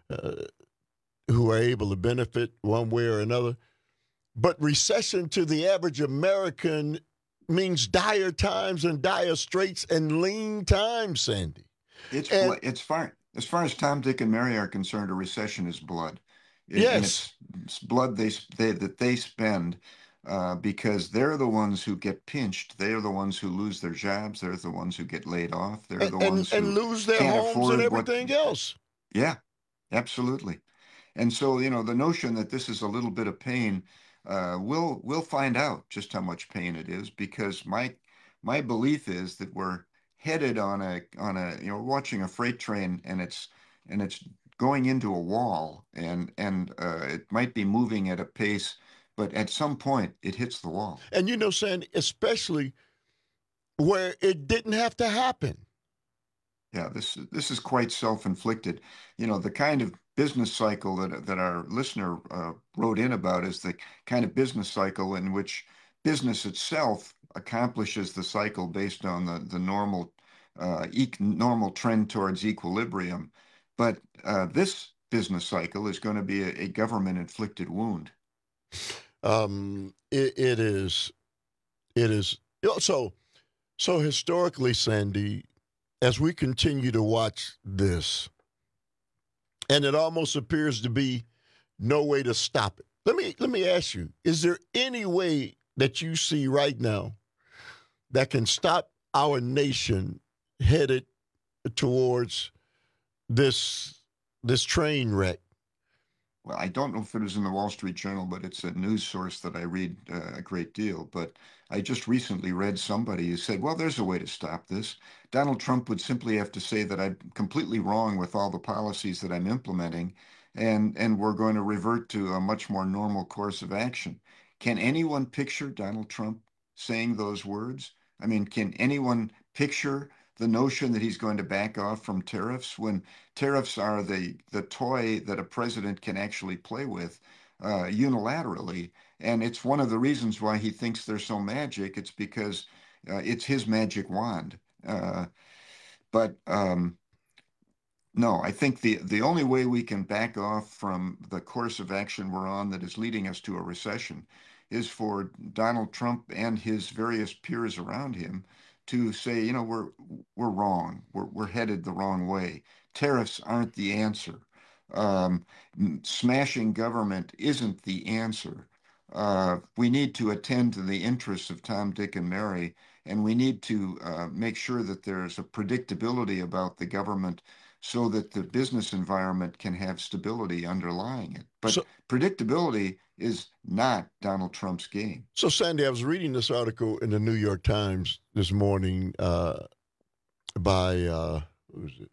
are able to benefit one way or another. But recession to the average American means dire times and dire straits and lean times, Sandy. As far as Tom, Dick, and Mary are concerned, a recession is blood. Yes. And it's blood that they spend because they're the ones who get pinched. They're the ones who lose their jobs. They're the ones who get laid off. They're the ones who lose their homes and everything else. Yeah, absolutely. And so, you know, the notion that this is a little bit of pain, we'll find out just how much pain it is, because my belief is that we're headed on a watching a freight train and it's going into a wall and it might be moving at a pace, but at some point it hits the wall. And you know, Sandy, especially where it didn't have to happen. Yeah, this is quite self-inflicted. You know, the kind of business cycle that our listener wrote in about is the kind of business cycle in which business itself accomplishes the cycle based on the normal normal trend towards equilibrium. But this business cycle is going to be a government-inflicted wound. It is. So historically, Sandy, as we continue to watch this, and it almost appears to be no way to stop it. Let me ask you, is there any way that you see right now that can stop our nation headed towards this train wreck? Well, I don't know if it was in the Wall Street Journal, but it's a news source that I read a great deal. But I just recently read somebody who said, well, there's a way to stop this. Donald Trump would simply have to say that I'm completely wrong with all the policies that I'm implementing, and we're going to revert to a much more normal course of action. Can anyone picture Donald Trump saying those words? I mean, can anyone picture the notion that he's going to back off from tariffs when tariffs are the toy that a president can actually play with unilaterally? And it's one of the reasons why he thinks they're so magic. It's because it's his magic wand. No, I think the only way we can back off from the course of action we're on that is leading us to a recession is for Donald Trump and his various peers around him to say, you know, we're wrong. We're headed the wrong way. Tariffs aren't the answer. Smashing government isn't the answer. We need to attend to the interests of Tom, Dick, and Mary, and we need to make sure that there's a predictability about the government so that the business environment can have stability underlying it. But predictability is not Donald Trump's game. So, Sandy, I was reading this article in the New York Times this morning by, who is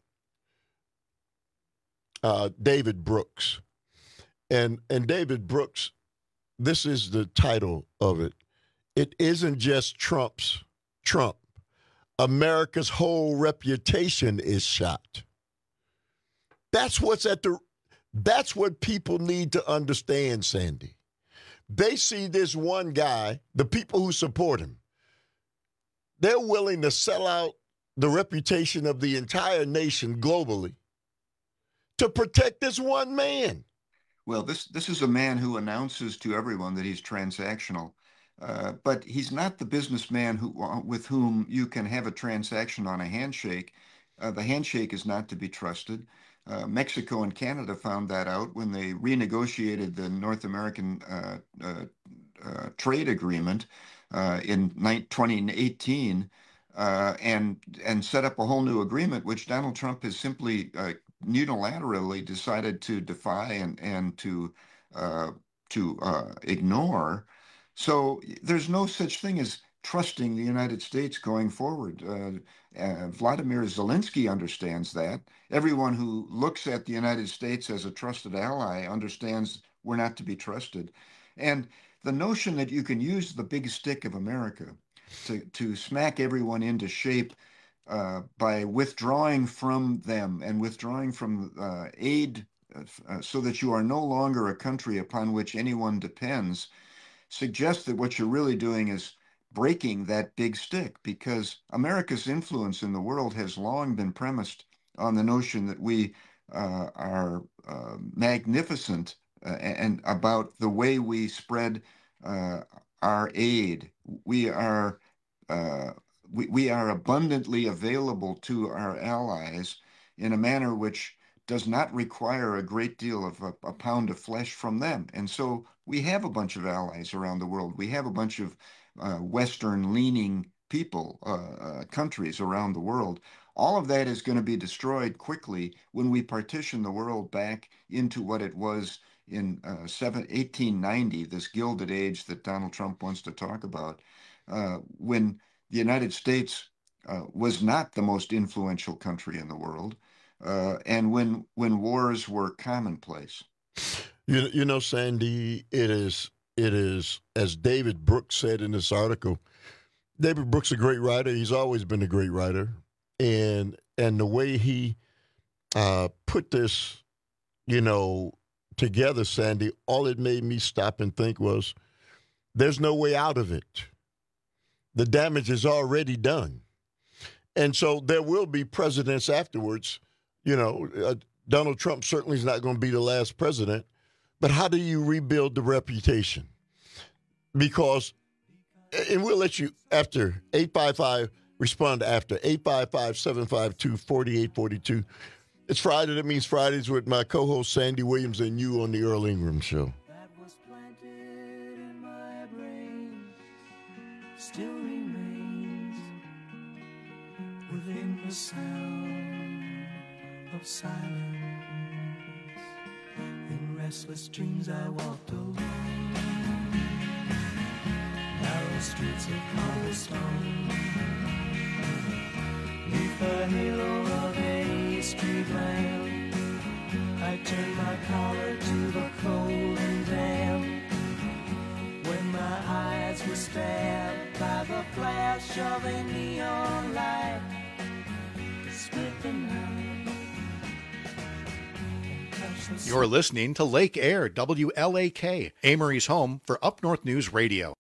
it? David Brooks. And David Brooks, this is the title of it. It isn't just Trump. America's whole reputation is shot. That's what people need to understand, Sandy. They see this one guy, the people who support him, they're willing to sell out the reputation of the entire nation globally to protect this one man. Well, this is a man who announces to everyone that he's transactional, but he's not the businessman with whom you can have a transaction on a handshake. The handshake is not to be trusted. Mexico and Canada found that out when they renegotiated the North American trade agreement in 2018 and set up a whole new agreement, which Donald Trump has simply unilaterally decided to defy and to ignore. So there's no such thing as trusting the United States going forward. Vladimir Zelensky understands that. Everyone who looks at the United States as a trusted ally understands we're not to be trusted. And the notion that you can use the big stick of America to smack everyone into shape by withdrawing from them and withdrawing from aid so that you are no longer a country upon which anyone depends suggests that what you're really doing is breaking that big stick, because America's influence in the world has long been premised on the notion that we are magnificent and about the way we spread our aid. We are abundantly available to our allies in a manner which does not require a great deal of a pound of flesh from them. And so we have a bunch of allies around the world. We have a bunch of Western-leaning people, countries around the world. All of that is going to be destroyed quickly when we partition the world back into what it was in 1890, this Gilded Age that Donald Trump wants to talk about, when the United States was not the most influential country in the world, and when wars were commonplace. You know, Sandy, it is, as David Brooks said in this article, David Brooks is a great writer. He's always been a great writer. And the way he put this, together, Sandy, all it made me stop and think was, there's no way out of it. The damage is already done. And so there will be presidents afterwards. Donald Trump certainly is not going to be the last president. But how do you rebuild the reputation? Because, and we'll let you, after 855, respond after 855-752-4842. It's Friday. That means Fridays with my co-host Sandy Williams and you on the Earl Ingram Show. That was planted in my brain still remains within the sound of silence. In restless dreams I walked alone, narrow streets of cobblestone, neath the halo of a street lamp. I turned my collar to the cold and damp, when my eyes were stabbed by the flash of a neon light that split the night. You're listening to Lake Air, WLAK, Amory's home for Up North News Radio.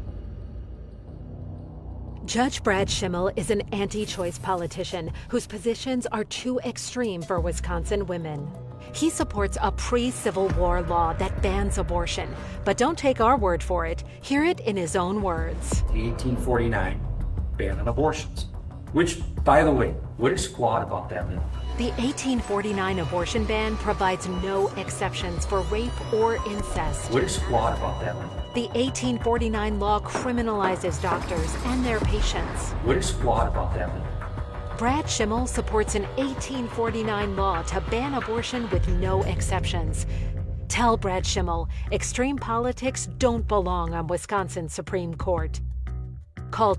Judge Brad Schimmel is an anti-choice politician whose positions are too extreme for Wisconsin women. He supports a pre-Civil War law that bans abortion. But don't take our word for it. Hear it in his own words. The 1849 ban on abortions. Which, by the way, what is flawed about that law? The 1849 abortion ban provides no exceptions for rape or incest. What is flawed about that law? The 1849 law criminalizes doctors and their patients. What is flawed about that law? Brad Schimmel supports an 1849 law to ban abortion with no exceptions. Tell Brad Schimmel, extreme politics don't belong on Wisconsin's Supreme Court. Call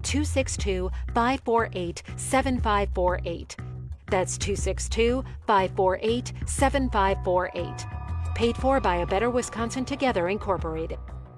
262-548-7548. That's 262-548-7548. Paid for by A Better Wisconsin Together, Incorporated.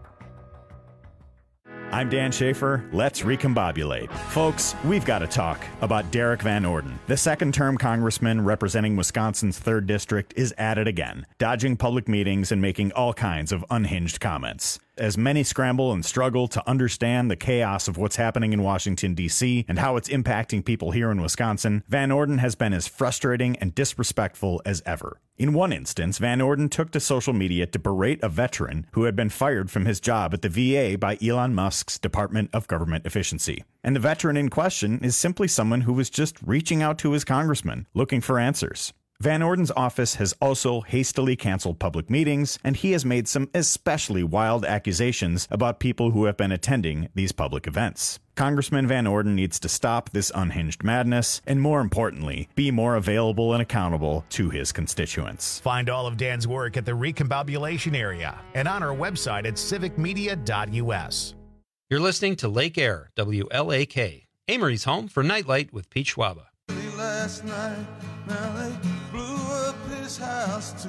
I'm Dan Schaefer. Let's recombobulate. Folks, we've got to talk about Derek Van Orden. The second-term congressman representing Wisconsin's 3rd District is at it again, dodging public meetings and making all kinds of unhinged comments. As many scramble and struggle to understand the chaos of what's happening in Washington, D.C., and how it's impacting people here in Wisconsin, Van Orden has been as frustrating and disrespectful as ever. In one instance, Van Orden took to social media to berate a veteran who had been fired from his job at the VA by Elon Musk's Department of Government Efficiency. And the veteran in question is simply someone who was just reaching out to his congressman, looking for answers. Van Orden's office has also hastily canceled public meetings, and he has made some especially wild accusations about people who have been attending these public events. Congressman Van Orden needs to stop this unhinged madness, and more importantly, be more available and accountable to his constituents. Find all of Dan's work at the Recombobulation area and on our website at civicmedia.us. You're listening to Lake Air, WLAK, Amory's home for Nightlight with Pete Schwaba. Last night, now they blew up his house too.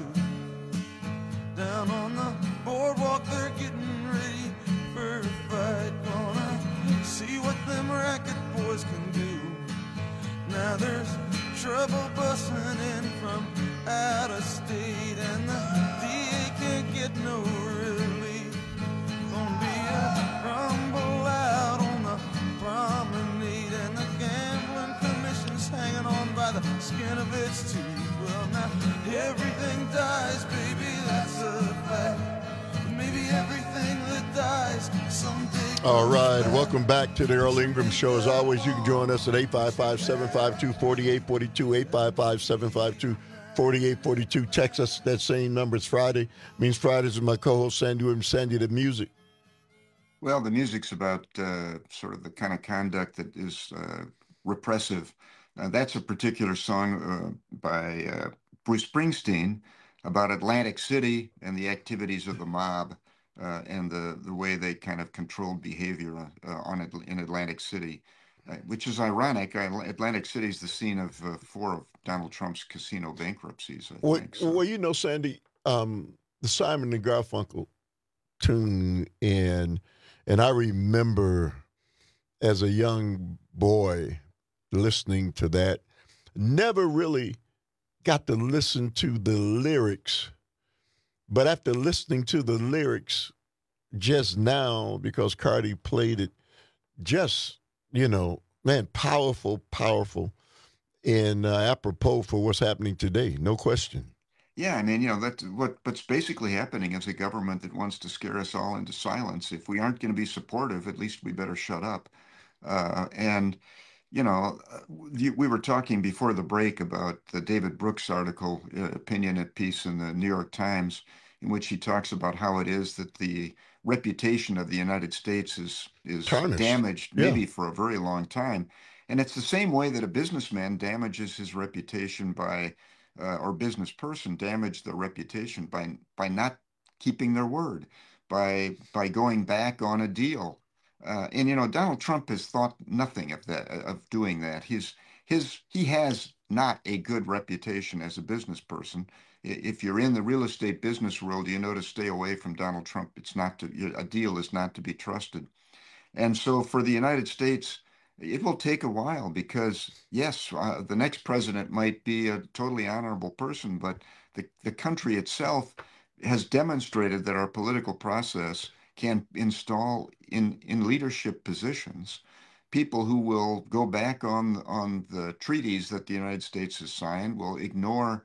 Down on the boardwalk, they're getting ready for a fight. Gonna see what them racket boys can do. Now there's trouble busting in from out of state, and the DA can't get no relief. Gonna be a rumble out on the promenade, and the gambling commission's hanging on by the skin of its teeth. Well, now everything dies, baby, that's a fact. Maybe everything that dies someday. All right, welcome back to the Earl Ingram Show. As always, you can join us at 855-752-4842, 855-752-4842. Text us that same number. It's Friday. It means Fridays with my co-host Sandy Williams. Sandy, the music. Well, the music's about sort of the kind of conduct that is repressive. That's a particular song by Bruce Springsteen about Atlantic City and the activities of the mob and the way they kind of controlled behavior in Atlantic City, which is ironic. Atlantic City is the scene of 4 of Donald Trump's casino bankruptcies, I think. So. Well, you know, Sandy, the Simon and Garfunkel tune and I remember as a young boy listening to that, never really got to listen to the lyrics, but after listening to the lyrics just now, because Cardi played it, just, you know, man, powerful, and apropos for what's happening today, no question. Yeah, I mean, you know, that's what's basically happening is a government that wants to scare us all into silence. If we aren't going to be supportive, at least we better shut up. And, you know, we were talking before the break about the David Brooks article, opinion at piece in the New York Times, in which he talks about how it is that the reputation of the United States is tarnished, damaged, maybe for a very long time. And it's the same way that a businessman damages his reputation by or business person damage their reputation by not keeping their word, by going back on a deal. And you know, Donald Trump has thought nothing of that, of doing that. He has not a good reputation as a business person. If you're in the real estate business world, you know to stay away from Donald Trump. A deal is not to be trusted. And so for the United States, it will take a while because, yes, the next president might be a totally honorable person, but the country itself has demonstrated that our political process can install in leadership positions people who will go back on the treaties that the United States has signed, will ignore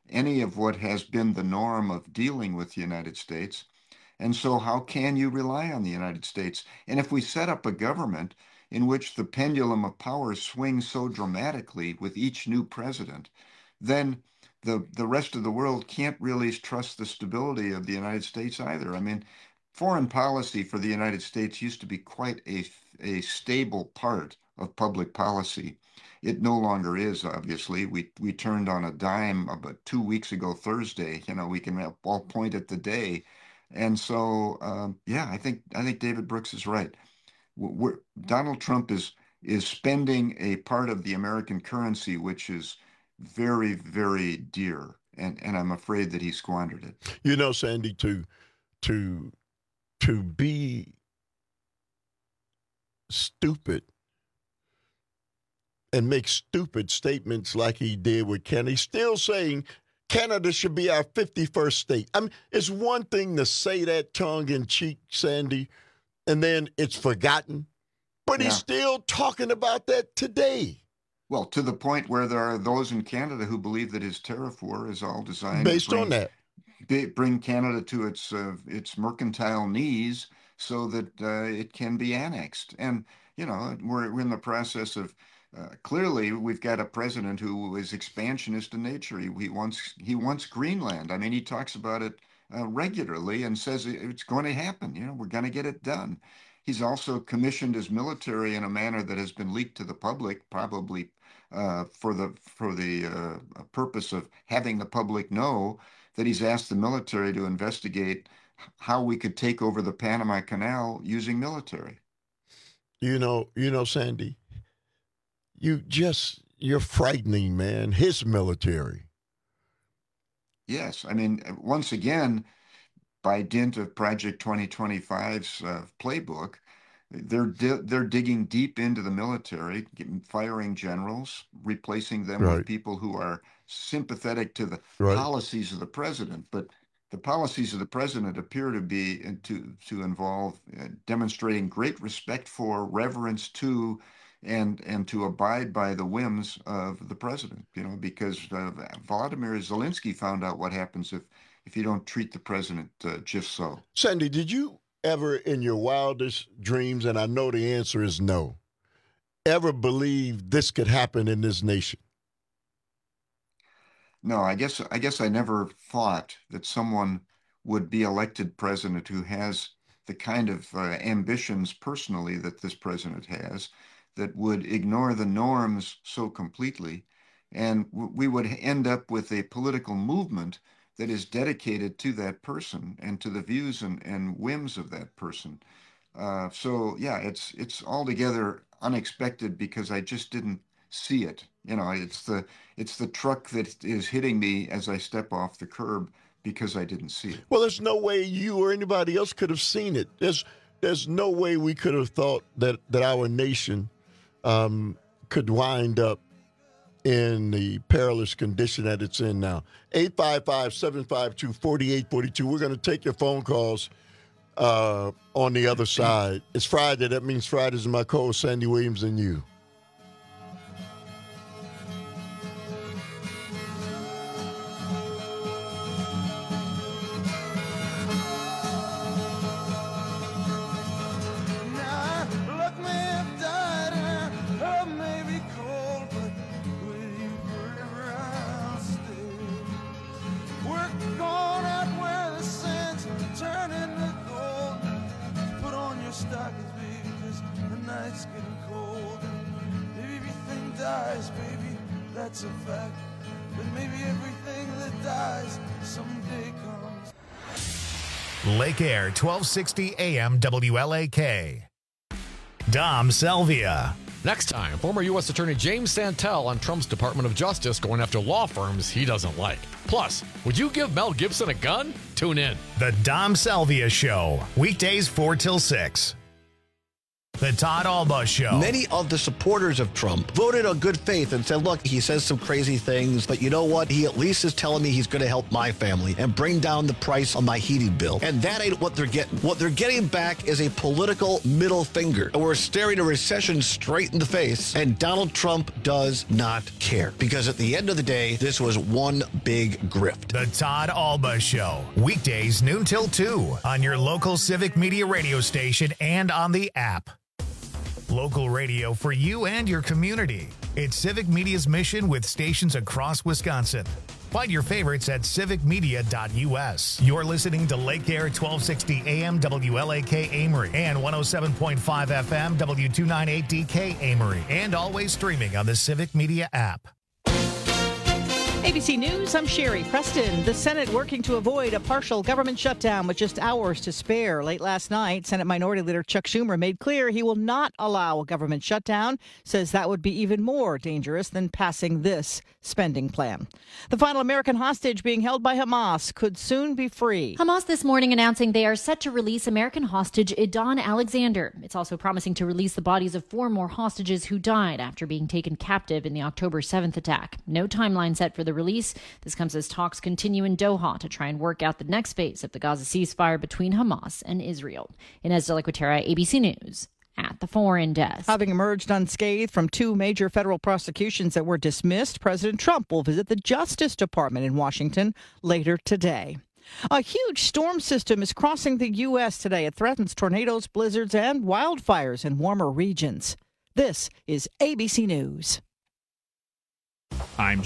any of what has been the norm of dealing with the United States. And so how can you rely on the United States? And if we set up a government in which the pendulum of power swings so dramatically with each new president, then the rest of the world can't really trust the stability of the United States either. I mean, foreign policy for the United States used to be quite a stable part of public policy. It no longer is, obviously. We turned on a dime about 2 weeks ago Thursday. You know, we can all point at the day. And so, I think David Brooks is right. Donald Trump is spending a part of the American currency, which is very, very dear. And I'm afraid that he squandered it. You know, Sandy, to be stupid and make stupid statements like he did with Canada. He's still saying Canada should be our 51st state. I mean, it's one thing to say that tongue-in-cheek, Sandy, and then it's forgotten. But he's still talking about that today. Well, to the point where there are those in Canada who believe that his tariff war is all designed based on that. Bring Canada to its mercantile knees so that it can be annexed. And, you know, we're in the process of clearly we've got a president who is expansionist in nature. He wants Greenland. I mean, he talks about it regularly and says it's going to happen. You know, we're going to get it done. He's also commissioned his military in a manner that has been leaked to the public, probably for the purpose of having the public know that he's asked the military to investigate how we could take over the Panama Canal using military. You know, Sandy, you're frightening, man. His military. Yes. I mean, once again, by dint of Project 2025's playbook, they're digging deep into the military, firing generals, replacing them with people who are sympathetic to the policies of the president. But the policies of the president appear to be to involve demonstrating great respect for, reverence to, and to abide by the whims of the president. You know, because Volodymyr Zelensky found out what happens if you don't treat the president just so. Sandy, did you ever in your wildest dreams, and I know the answer is no, ever believe this could happen in this nation? No, I guess I never thought that someone would be elected president who has the kind of ambitions personally that this president has, that would ignore the norms so completely, and we would end up with a political movement that is dedicated to that person and to the views and whims of that person. So yeah, it's altogether unexpected because I just didn't see it. You know, it's the truck that is hitting me as I step off the curb because I didn't see it. Well, there's no way you or anybody else could have seen it. There's no way we could have thought that our nation could wind up in the perilous condition that it's in now. 855-752-4842. We're going to take your phone calls on the other side. It's Friday. That means Fridays are my co-host Sandy Williams and you. That's a fact, but maybe everything that dies someday comes. Lake Air, 1260 AM WLAK. Dom Selvia. Next time, former U.S. Attorney James Santel on Trump's Department of Justice going after law firms he doesn't like. Plus, would you give Mel Gibson a gun? Tune in. The Dom Selvia Show, weekdays 4 till 6. The Todd Alba Show. Many of the supporters of Trump voted on good faith and said, look, he says some crazy things, but you know what? He at least is telling me he's going to help my family and bring down the price on my heating bill. And that ain't what they're getting. What they're getting back is a political middle finger. And we're staring a recession straight in the face, and Donald Trump does not care. Because at the end of the day, this was one big grift. The Todd Alba Show. Weekdays noon till 2 on your local Civic Media radio station and on the app. Local radio for you and your community. It's Civic Media's mission with stations across Wisconsin. Find your favorites at civicmedia.us. You're listening to Lake Air 1260 AM WLAK Amory and 107.5 FM W298DK Amory, and always streaming on the Civic Media app. ABC News, I'm Sherry Preston. The Senate working to avoid a partial government shutdown with just hours to spare. Late last night, Senate Minority Leader Chuck Schumer made clear he will not allow a government shutdown, says that would be even more dangerous than passing this spending plan. The final American hostage being held by Hamas could soon be free. Hamas this morning announcing they are set to release American hostage Idan Alexander. It's also promising to release the bodies of 4 more hostages who died after being taken captive in the October 7th attack. No timeline set for the release. This comes as talks continue in Doha to try and work out the next phase of the Gaza ceasefire between Hamas and Israel. Inez de la Cuetera, ABC News. At the Foreign Desk. Having emerged unscathed from 2 major federal prosecutions that were dismissed, President Trump will visit the Justice Department in Washington later today. A huge storm system is crossing the U.S. today. It threatens tornadoes, blizzards, and wildfires in warmer regions. This is ABC News. I'm